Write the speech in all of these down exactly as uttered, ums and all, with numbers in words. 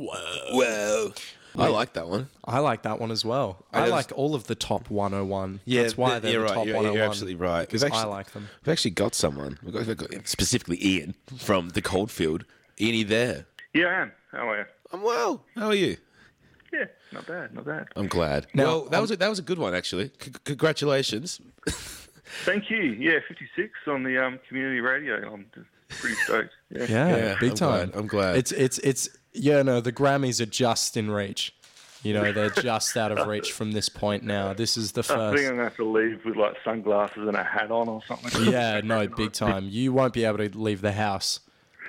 Whoa. Whoa. I like that one. I like that one as well. I, I was- like all of the top one oh one. Yeah, That's why th- they're you're the right. top You're, one oh one. you're absolutely right. Because We've I actually- like them. We've actually got someone, we've got, we've got specifically Ian from the Coldfield. Ian, are you there? Yeah, I am. How are you? I'm well. How are you? Yeah, not bad, not bad. I'm glad. Now, well, that um, was a, that was a good one, actually. C- congratulations. Thank you. Yeah, fifty-six on the um, community radio. I'm just pretty stoked. Yeah. Yeah, Yeah, big I'm time. glad, I'm glad. It's it's it's yeah. No, the Grammys are just in reach. You know, they're just out of reach from this point now. This is the I think I'm first. going to have to leave with like sunglasses and a hat on or something. Yeah, no, big time. You won't be able to leave the house,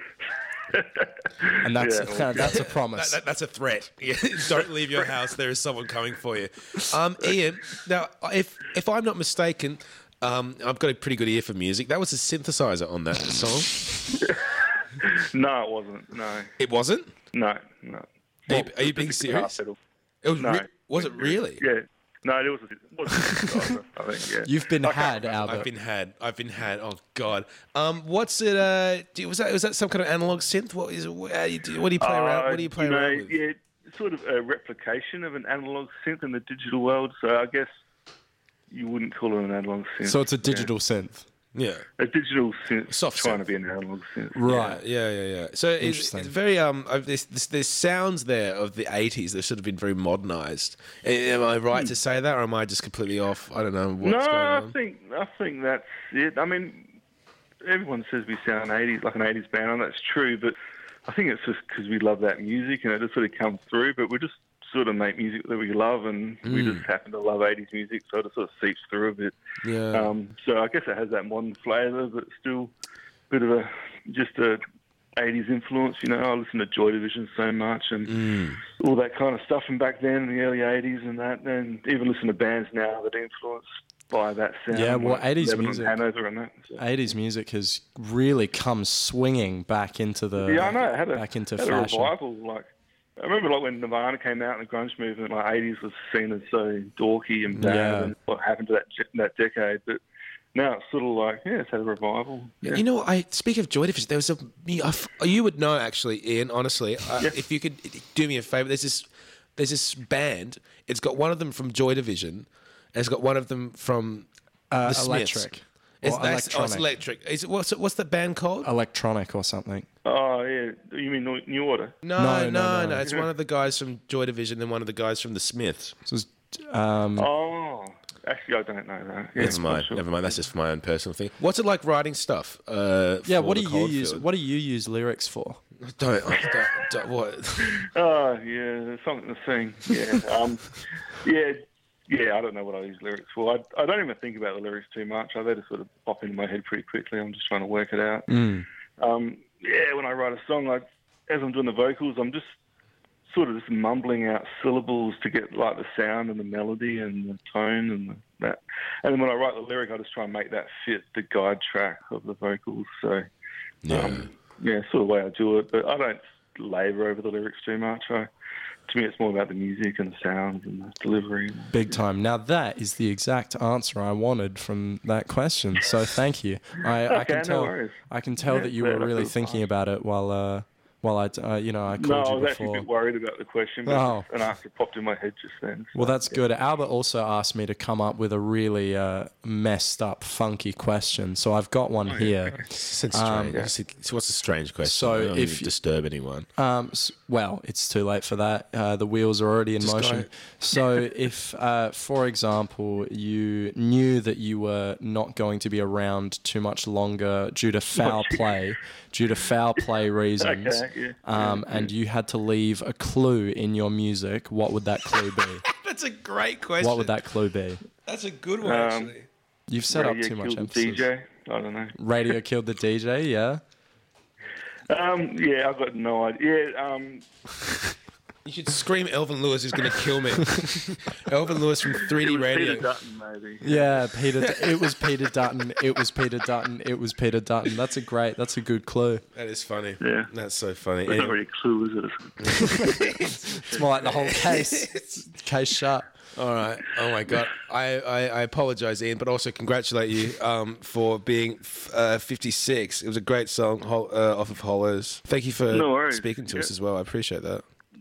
and that's Yeah, well, that's a That, promise. that, that's a threat. Yeah, don't leave your house. There is someone coming for you. Um, Ian, now, if if I'm not mistaken, um, I've got a pretty good ear for music. That was a synthesizer on that song. No, it wasn't. No, It wasn't? no, no. Are you, are you It's being just a guitar serious? pedal. It was, No. re- was it really? Yeah. No, it was a, it was a synthesizer, I think, yeah. You've been I can't had, remember. Albert. I've been had. I've been had. Oh God. Um, what's it? Uh, do, was that was that some kind of analog synth? What is? What do you, do, what do you play around? What do you play Uh, know, around with? Yeah, sort of a replication of an analog synth in the digital world. So I guess you wouldn't call it an analog synth. So it's a digital synth, Yeah. a digital synth Soft trying synth. to be an analog synth. right? Yeah, yeah, yeah. So it's, Interesting. it's very um. I've- There's, there's there's sounds there of the eighties that should have been very modernised. Am I right to say that, or am I just completely off? I don't know what's no, going I on. think I think that's it. I mean, everyone says we sound eighties like an eighties band, and that's true. But I think it's just because we love that music, and it just sort of comes through. But we just sort of make music that we love, and we Mm. just happen to love eighties music, so it just sort of seeps through a bit. Yeah. Um, so I guess it has that modern flavour, but still a bit of a just a eighties influence. You know, I listen to Joy Division so much and Mm. all that kind of stuff from back then in the early eighties and that, and even listen to bands now that are influenced by that sound. Yeah, well, like eighties Lebanon, music- Hanover and that. So. eighties music has really come swinging back into the Yeah, I know. It had a, back into had fashion. a revival. Like I remember, like when Nirvana came out and the grunge movement, like eighties was seen as so dorky and bad, Yeah. and what happened to that ge- that decade. But now it's sort of like, yeah, it's had a revival. Yeah. You know, I speak of Joy Division. There was a I f- you would know actually, Ian. Honestly, uh, Yeah. if you could do me a favor, there's this there's this band. It's got one of them from Joy Division, and it's got one of them from Uh, the Smiths. electric. It's, Or that's, oh, it's electronic. electric. Is it, what's what's the band called? Electronic or something. Oh yeah, you mean New- New Order? No, No, no, no, no, no. It's one of the guys from Joy Division and one of the guys from the Smiths. So it's, um, Oh, actually, I don't know that. Yeah, Never I'm mind. not sure. Never mind. That's just for my own personal thing. What's it like writing stuff? Uh, yeah, for what do the you use? Coldfield? What do you use lyrics for? Don't, don't, don't what? Oh yeah, there's something to sing. Yeah, um, yeah, yeah. I don't know what I use lyrics for. I, I don't even think about the lyrics too much. I let it sort of pop into my head pretty quickly. I'm just trying to work it out. Mm. Um, yeah, when I write a song, I, as I'm doing the vocals, I'm just sort of just mumbling out syllables to get like the sound and the melody and the tone and the, that. And then when I write the lyric, I just try and make that fit the guide track of the vocals. So Yeah. um, yeah, sort of the way I do it. But I don't labour over the lyrics too much. I, to me, it's more about the music and the sounds and the delivery. Big time. Now that is the exact answer I wanted from that question. So thank you. I, I Okay, can no tell. worries. I can tell Yeah, that you yeah, were that's really all thinking fine. about it while, uh, while I, uh, you know, I No, called I you was actually a before. bit worried about the question, but Oh. an answer popped in my head just then. Well, so, that's yeah. good. Albert also asked me to come up with a really uh, messed up, funky question. So I've got one here. It's it's Um, strange. It's- it's- what's a strange question? so I don't if if you- disturb anyone. Um, s- well, it's too late for that. Uh, the wheels are already in Just motion. go. So, if, uh, for example, you knew that you were not going to be around too much longer due to foul play, due to foul play reasons, Okay, yeah, um, yeah, and you had to leave a clue in your music, what would that clue be? That's a great question. What would that clue be? That's a good one, Um, actually. You've set up Radio too much killed the emphasis. D J. I don't know. Radio killed the D J. Yeah. Um, yeah, I've got no idea. Yeah, um, You should scream Elvin Lewis is going to kill me. Elvin Lewis from three D it was Radio. Peter Dutton, maybe. Yeah, Peter. It was Peter Dutton. It was Peter Dutton. It was Peter Dutton. That's a great. That's a good clue. That is funny. Yeah. That's so funny. It's not Anyway, really a clue, is it? It's more like the whole case. Case shut. all right. Oh my God. I, I, I apologize, Ian, but also congratulate you um, for being f- uh, fifty-six. It was a great song hol- uh, off of Hollows. Thank you for No worries. speaking to us Yeah. as well. I appreciate that.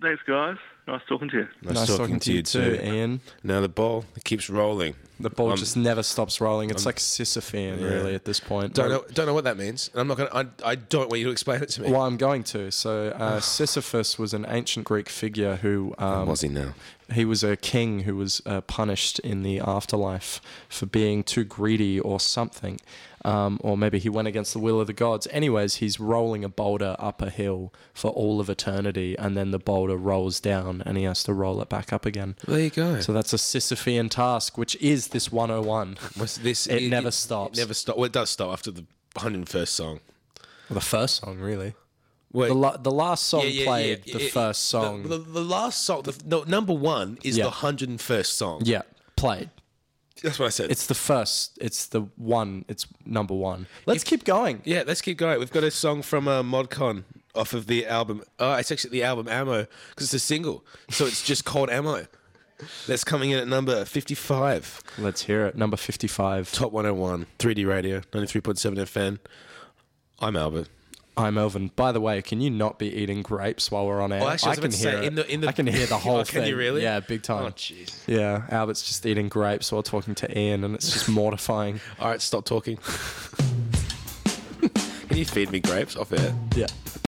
Thanks, guys. Nice talking to you. Nice talking to you too, Ian. Now the ball it keeps rolling. The ball Um, just never stops rolling. It's like Sisyphean, yeah. really, at this point. Don't know, don't know what that means. I'm not gonna. I, I don't want you to explain it to me. Well, I'm going to. So uh, Sisyphus was an ancient Greek figure who um, was he now? he was a king who was uh, punished in the afterlife for being too greedy or something. Um, or maybe he went against the will of the gods. Anyways, he's rolling a boulder up a hill for all of eternity, and then the boulder rolls down, and he has to roll it back up again. There you go. So that's a Sisyphean task, which is this one oh one. What's this? It never stops. It never stops. Well, it does stop after the one hundred first song. Well, the first song, really. Wait, The, la- the last song yeah, yeah, played, yeah, the it- first song. The, the, the last song, the, no, number one is Yeah. the one hundred first song. yeah, played. That's what I said. It's the first. It's the one. It's number one. Let's keep going. Yeah, let's keep going. We've got a song from uh, ModCon off of the album. Oh, it's actually the album Ammo because it's a single. So it's just called Ammo. That's coming in at number fifty-five. Let's hear it. Number fifty-five. Top one oh one, three D Radio, ninety-three point seven F M. I'm Albert. I'm Elvin. By the way, can you not be eating grapes while we're on air? Oh, actually, I was can about to hear say, it. in the- in the- I can hear the whole Oh, thing. can you really? Yeah, big time. Oh, jeez. Yeah, Albert's just eating grapes while talking to Ian, and it's just mortifying. All right, stop talking. Can you feed me grapes off air? Yeah.